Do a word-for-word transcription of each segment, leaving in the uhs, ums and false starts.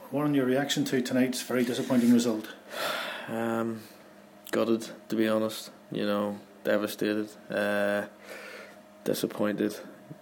Warren, your reaction to tonight's very disappointing result? Um, gutted, to be honest. You know, devastated, uh, disappointed.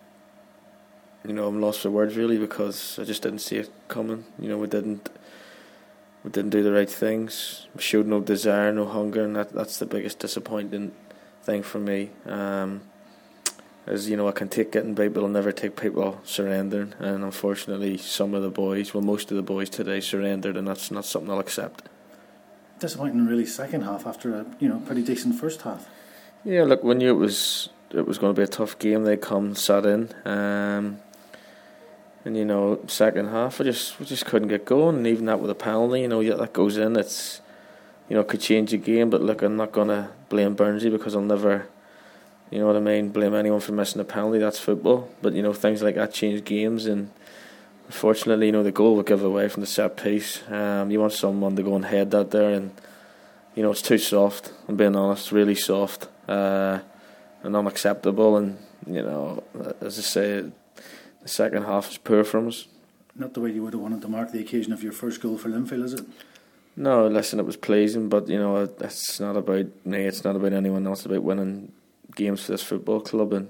You know, I'm lost for words really, because I just didn't see it coming. You know, we didn't, we didn't do the right things. We showed no desire, no hunger, and that that's the biggest disappointing thing for me. Um, As you know, I can take getting beat, but I'll never take people surrendering. And unfortunately, some of the boys, well, most of the boys today surrendered, and that's not something I'll accept. Disappointing, really, second half after a you know pretty decent first half. Yeah, look, we knew it was it was going to be a tough game. They come sat in, um, and you know, second half, we just we just couldn't get going. And even that with a penalty, you know, yeah, that goes in. It's you know could change the game, but look, I'm not going to blame Burnsy, because I'll never. You know what I mean? Blame anyone for missing a penalty. That's football. But you know things like that change games, and unfortunately, you know the goal would give away from the set piece. Um, you want someone to go and head that there, and you know it's too soft. I'm being honest, really soft, uh, and unacceptable. And you know, as I say, the second half is poor from us. Not the way you would have wanted to mark the occasion of your first goal for Linfield, is it? No, listen, it was pleasing, but you know it's not about me. It's not about anyone else. It's about winning games for this football club, and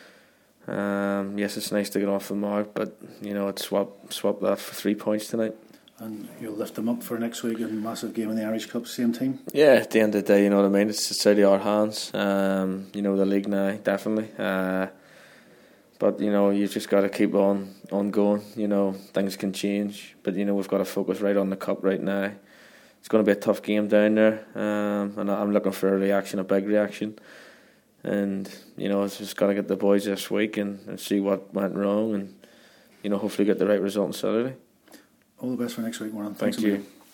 um, yes, it's nice to get off the mark, but you know, it's swap swap that for three points tonight. And you'll lift them up for next week in a massive game in the Irish Cup, same team. Yeah, at the end of the day, you know what I mean. It's, it's out of our hands. Um, you know the league now, definitely. Uh, but you know, you've just got to keep on on going. You know, things can change, but you know we've got to focus right on the cup right now. It's going to be a tough game down there, um, and I'm looking for a reaction, a big reaction. And you know, it's just got to get the boys this week and, and see what went wrong, and you know, hopefully get the right result on Saturday. All the best for next week, Warren. Thank you.